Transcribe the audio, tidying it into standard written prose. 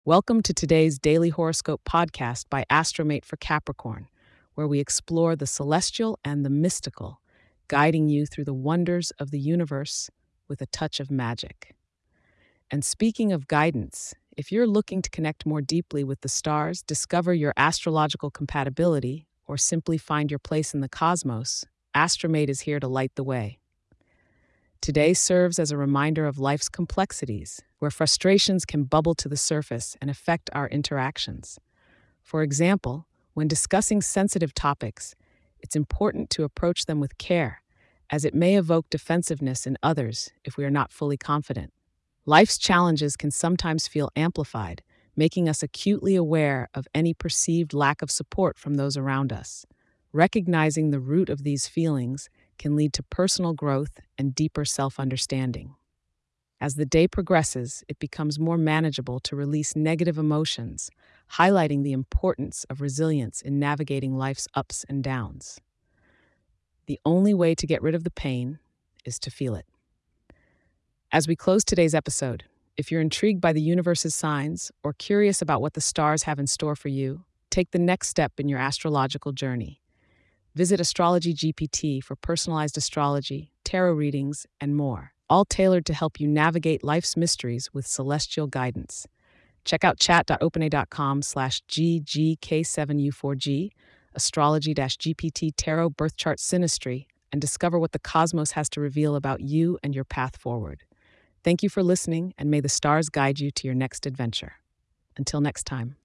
Welcome to today's Daily Horoscope podcast by Astromate for Capricorn, where we explore the celestial and the mystical, guiding you through the wonders of the universe with a touch of magic. And speaking of guidance, if you're looking to connect more deeply with the stars, discover your astrological compatibility, or simply find your place in the cosmos, Astromate is here to light the way. Today serves as a reminder of life's complexities, where frustrations can bubble to the surface and affect our interactions. For example, when discussing sensitive topics, it's important to approach them with care, as it may evoke defensiveness in others if we are not fully confident. Life's challenges can sometimes feel amplified, making us acutely aware of any perceived lack of support from those around us. Recognizing the root of these feelings can lead to personal growth and deeper self understanding. As the day progresses, it becomes more manageable to release negative emotions, highlighting the importance of resilience in navigating life's ups and downs. The only way to get rid of the pain is to feel it. As we close today's episode, if you're intrigued by the universe's signs or curious about what the stars have in store for you, take the next step in your astrological journey. Visit Astrology GPT for personalized astrology, tarot readings, and more, all tailored to help you navigate life's mysteries with celestial guidance. Check out chat.openai.com/ggk7u4g, astrology-GPT tarot birth chart synastry, and discover what the cosmos has to reveal about you and your path forward. Thank you for listening, and may the stars guide you to your next adventure. Until next time.